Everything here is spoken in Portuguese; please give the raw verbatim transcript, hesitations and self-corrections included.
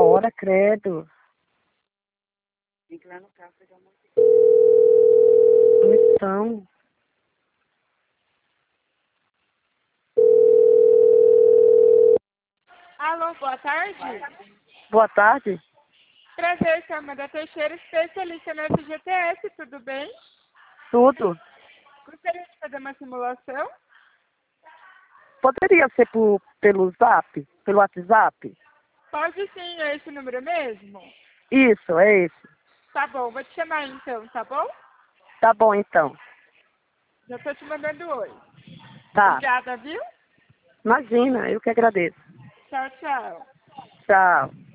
hora, credo. Tem que ir lá no carro pegar uma... Então... Alô, boa tarde. Boa tarde. Prazer, sou Amanda Teixeira, especialista no F G T S, tudo bem? Tudo. Gostaria de fazer uma simulação? Poderia ser por, pelo Zap? Pelo WhatsApp? Pode sim, é esse número mesmo? Isso, é esse. Tá bom, vou te chamar então, tá bom? Tá bom, então. Já tô te mandando oi. Tá. Obrigada, viu? Imagina, eu que agradeço. Tchau, tchau. Tchau.